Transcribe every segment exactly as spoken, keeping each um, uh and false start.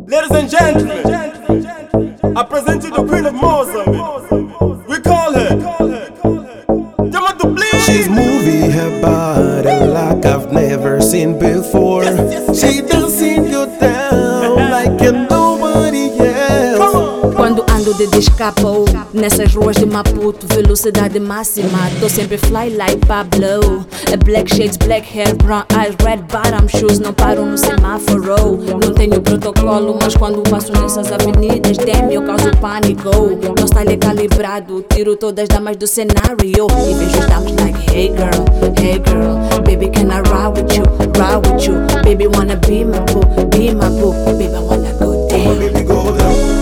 Ladies and gentlemen, I present you the Queen of Mozambique. We call her Jama Dublin. She's moving her body like I've never seen before. She dancing you down like you're nobody else. Quando ando de descapo nessas ruas de Maputo, velocidade máxima, tô sempre fly like Pablo. Black shades, black hair, brown eyes, red bottom shoes, não paro no semáforo. Não tenho protocolo, mas quando passo nessas avenidas, damn, eu causo pânico. Meu style é calibrado, tiro todas as damas do cenário e vejo os damas like, hey girl, hey girl, baby can I ride with you, ride with you, baby wanna be my boo, be my boo, baby I wanna go down. Oh, baby go down.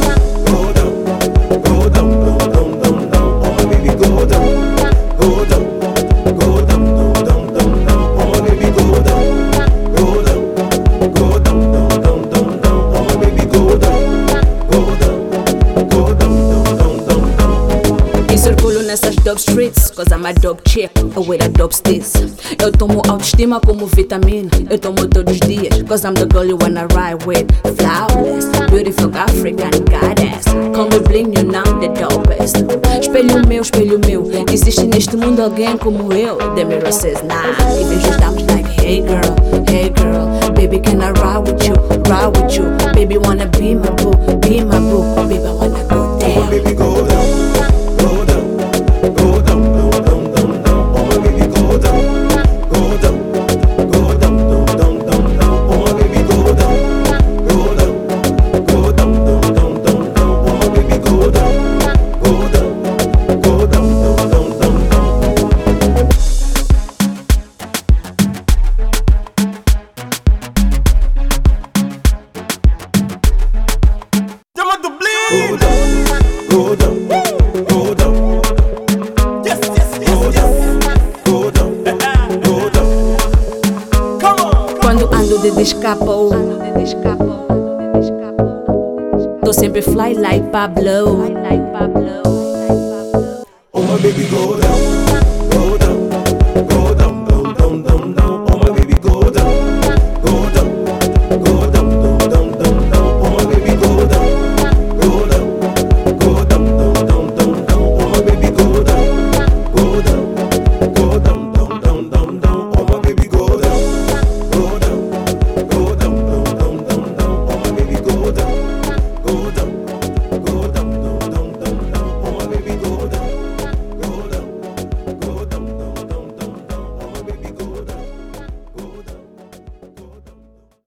Nessas dope streets, cause I'm a dope chick, with a dope sticks. Eu tomo autoestima como vitamina, eu tomo todos os dias, cause I'm the girl you wanna ride with. Flawless, beautiful African goddess, call me bling, you know I'm the dopest. Espelho meu, espelho meu, existe neste mundo alguém como eu? The mirror says nah, e vejo os damas like, hey girl, hey girl, baby can I ride with you, ride with you, baby wanna be my boo, be my boo, baby I wanna go down. Oh, baby go down. Go down, go down, go down. Yes, yes, yes, yes. Go down, go down. Come on. Quando ando de descapo, tô sempre fly like Pablo. Oh my baby go down, go down, go down.